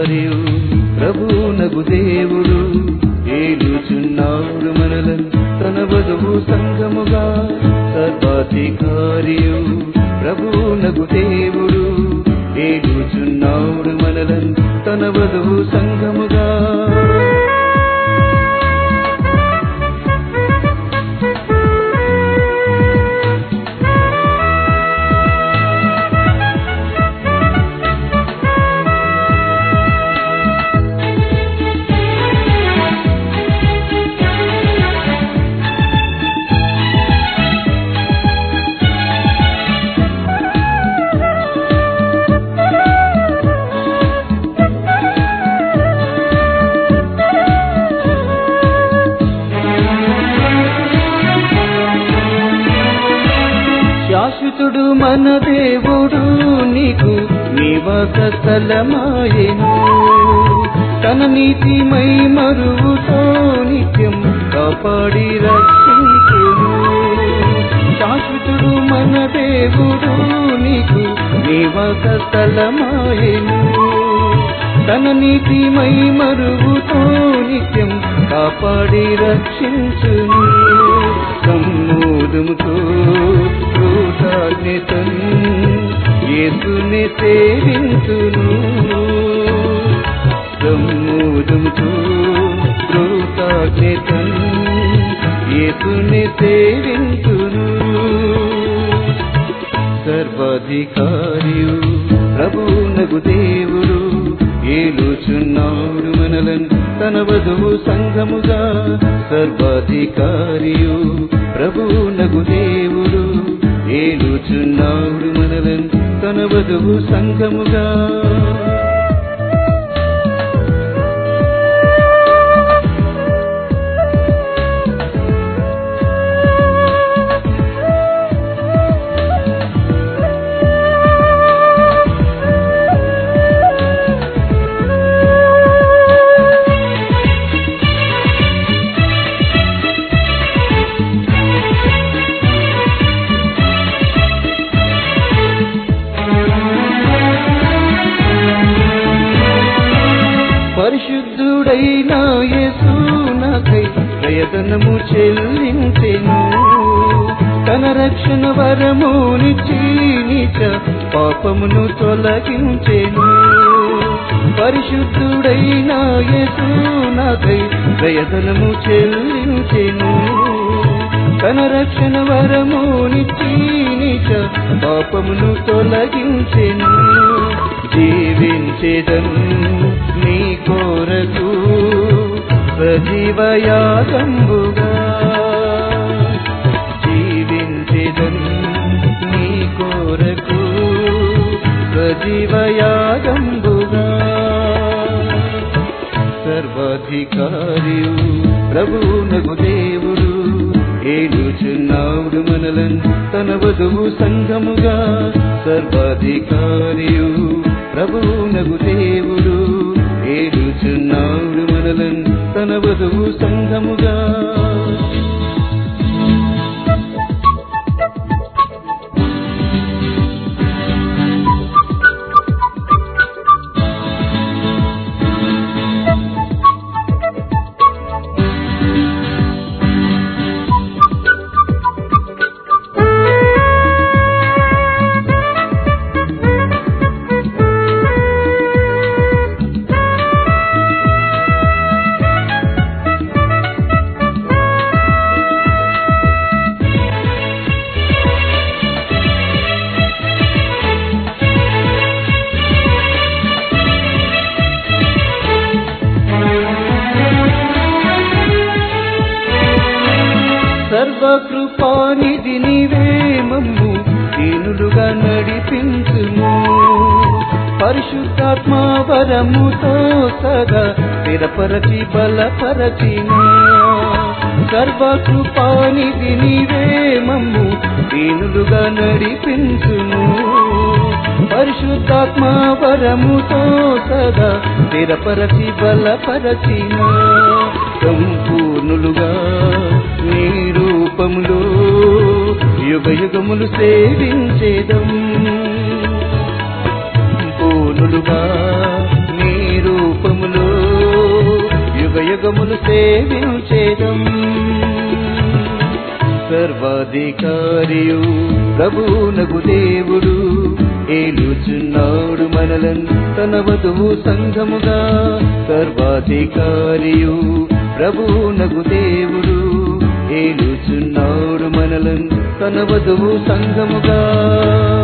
సర్వాధికారియు ప్రభువునగు దేవుడు ఏలుచున్నాడు మనలను తన వధువు సంఘముగా. సర్వాధికారియు ప్రభువునగు దేవుడు ఏలుచున్నాడు మనలను తన వధువు సంఘముగా. శాశ్వతుడు మన దేవుడు నీకు నివాస స్థలమాయెను. తన నీతిమై మరువుతో నిత్యం కాపాడి రక్షించును. శాశ్వతుడు మన దేవుడు నీకు నివాస స్థలమాయెను. తన నీతిమై మరువుతో నిత్యం కాపాడి రక్షించును. సమ్మోదముతో కృతజ్ఞతన్ యేసుని సేవించును. సమ్మోదముతో కృతజ్ఞతన్ యేసుని సేవించును. సర్వాధికారియు ప్రభువునగు దేవుడు ఏలుచున్నాడు మనలను తన వధువు సంఘముగా. సర్వాధికారియు ప్రభువునగు దేవుడు ఏలుచున్నాడు మనలను తన వధువు సంఘముగా. పరిశుద్ధుడైన యేసు నాకై ప్రయత్నము చెల్లించెను. తన రక్షణ వరమునిచ్చి నీచ పాపమును తొలగించెను. పరిశుద్ధుడైన యేసు నాకై ప్రయత్నము చెల్లించెను. తన రక్షణ వరమునిచ్చి నీచ పాపమును తొలగించెను. జీవించెదను నీ కొరకు సజీవయాగంబుగా. జీవించెదను నీ కొరకు సజీవయాగంబుగా. సర్వాధికారియు ప్రభువునగు దేవుడు ఏలుచున్నాడు మనలను తన వధువు సంఘముగా. సర్వాధికారియు ప్రభువునగు దేవుడు ఏలుచున్నాడు మనలను తన వధువు సంఘముగా. సర్వకృపానిధి నీవే మమ్ము దీనులుగా నడిపించుము. పరిశుద్ధాత్మ వరముతో సదా స్థిరపరచి బలపరచిను. సర్వకృపానిధి నీవే మమ్ము దీనులుగా నడిపించుము. పరిశుద్ధాత్మ వరముతో సదా స్థిరపరచి బలపరచిను. సంపూర్ణులుగా నీ రూపములో యుగ యుగములు సేవించేదం. పూర్ణులుగా నీ సేవించేదం సర్వాధికారియు ప్రభువునగు దేవుడు ఏలుచున్నాడు మనలను తన వధువు సంఘముగా సర్వాధికారియు ప్రభువునగు దేవుడు ఏలుచున్నాడు మనలను తన వధువు సంఘముగా